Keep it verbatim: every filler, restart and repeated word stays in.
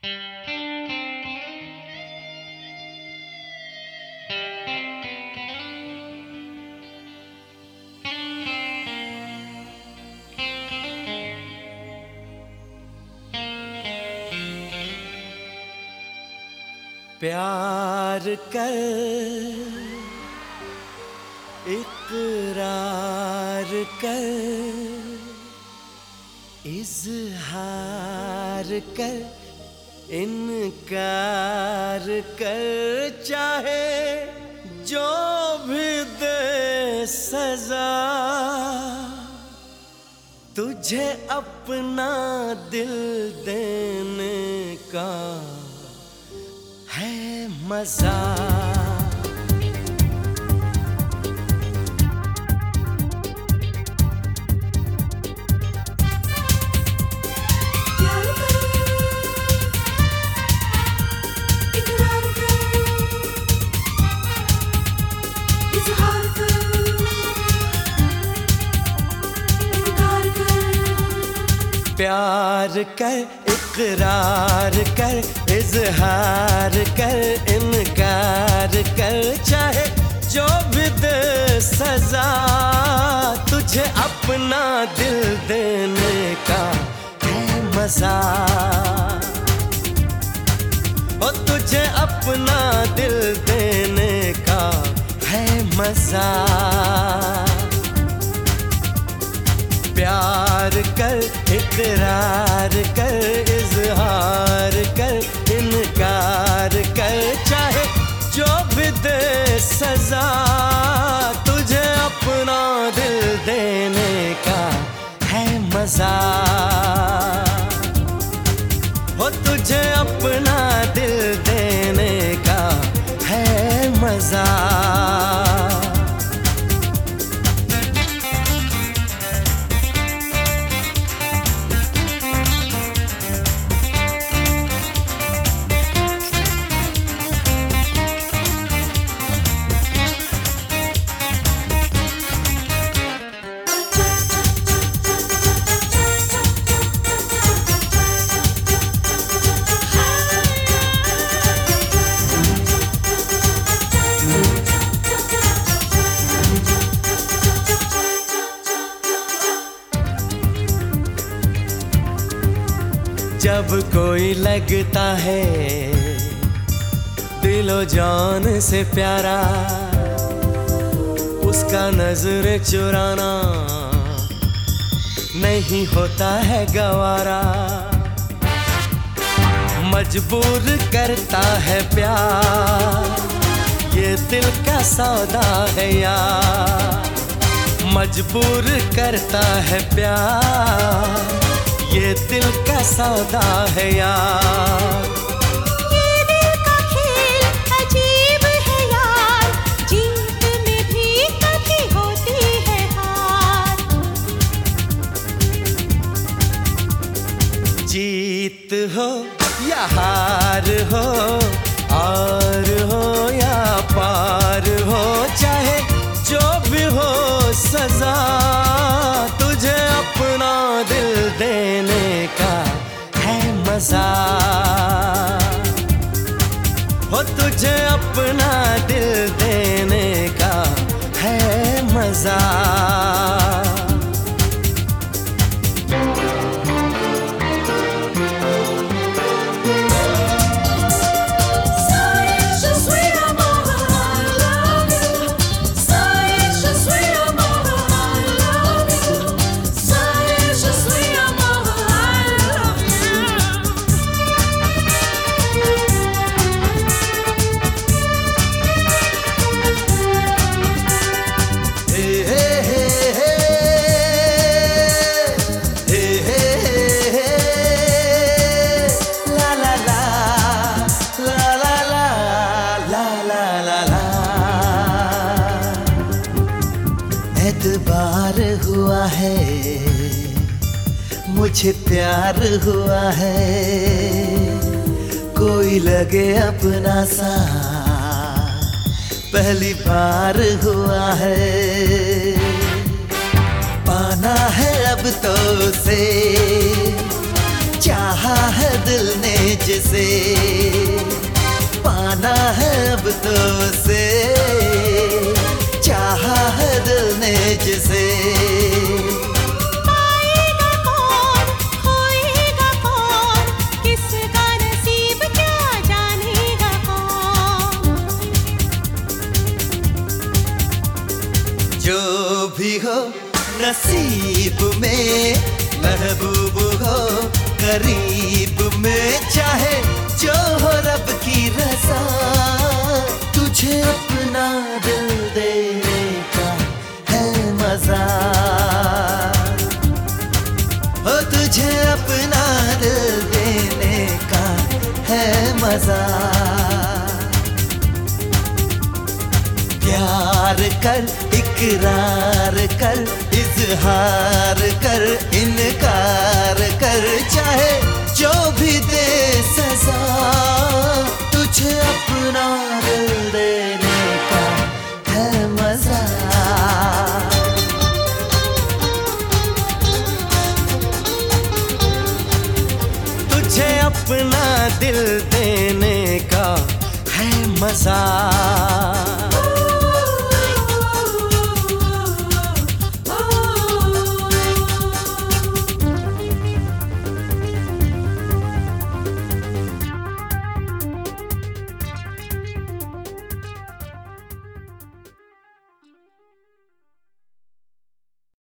प्यार कर, इकरार कर, इजहार कर, इनकार कर, चाहे जो भी दे सजा, तुझे अपना दिल देने का है मजा। प्यार कर, इकरार कर, इजहार कर, इनकार कर, चाहे जो भी दे सजा, तुझे अपना दिल देने का है मजा। ओ तुझे अपना दिल देने का है मजा। प्यार कर, इकरार कर, इजहार कर, इनकार कर, चाहे जो भी दे सजा, तुझे अपना दिल देने का है मजा। हो तुझे अपना दिल देने का है मजा। जब कोई लगता है दिलो जान से प्यारा, उसका नजर चुराना नहीं होता है गवारा। मजबूर करता है प्यार, ये दिल का सौदा है यार। मजबूर करता है प्यार, ये दिल का सौदा है यार। ये दिल का खेल अजीब है यार, जीत में भी कभी होती है हार। जीत हो या हार हो, और हो या पार हो, चाहे जो भी हो सजा, तुझे अपना दिल देने का है मजा। हो तुझे अपना दिल देने का है मजा। एतबार हुआ है, मुझे प्यार हुआ है, कोई लगे अपना सा पहली बार हुआ है। पाना है अब तो उसे, चाहा है दिल ने जिसे पाना है अब तो उसे, चाहा है दिल ने जिसे। पाएगा कौन, खोएगा कौन, किसका नसीब क्या जानेगा कौन। जो भी हो नसीब में, महबूब हो करीब में, चाहे जो हो रब की रज़ा, तुझे अपना दिल देने का है मजा। हो तुझे अपना दिल देने का है मजा। प्यार कर, इकरार कर, इजहार कर, इनकार कर, चाहे जो भी दे सजा, तुझे अपना दिल देने का है मजा। तुझे अपना दिल देने का है मजा।